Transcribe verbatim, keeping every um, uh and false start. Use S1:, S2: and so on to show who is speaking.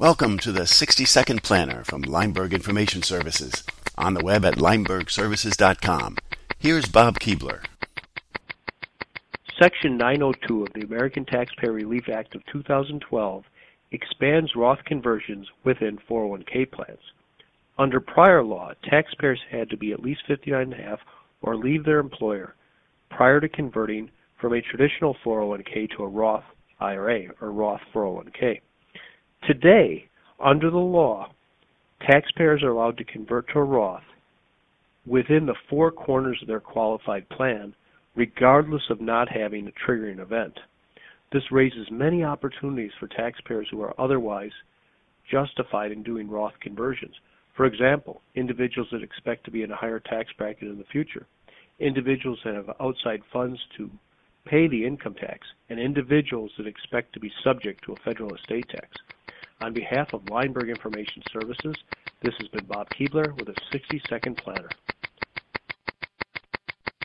S1: Welcome to the sixty second Planner from Lineberg Information Services, on the web at lineberg services dot com. Here's Bob Keebler.
S2: Section nine oh two of the American Taxpayer Relief Act of two thousand twelve expands Roth conversions within four oh one k plans. Under prior law, taxpayers had to be at least fifty-nine and a half or leave their employer prior to converting from a traditional four oh one k to a Roth I R A or Roth four oh one k. Today, under the law, taxpayers are allowed to convert to a Roth within the four corners of their qualified plan, regardless of not having a triggering event. This raises many opportunities for taxpayers who are otherwise justified in doing Roth conversions. For example, individuals that expect to be in a higher tax bracket in the future, individuals that have outside funds to pay the income tax, and individuals that expect to be subject to a federal estate tax. On behalf of Lineberg Information Services, this has been Bob Keebler with a sixty second Planner.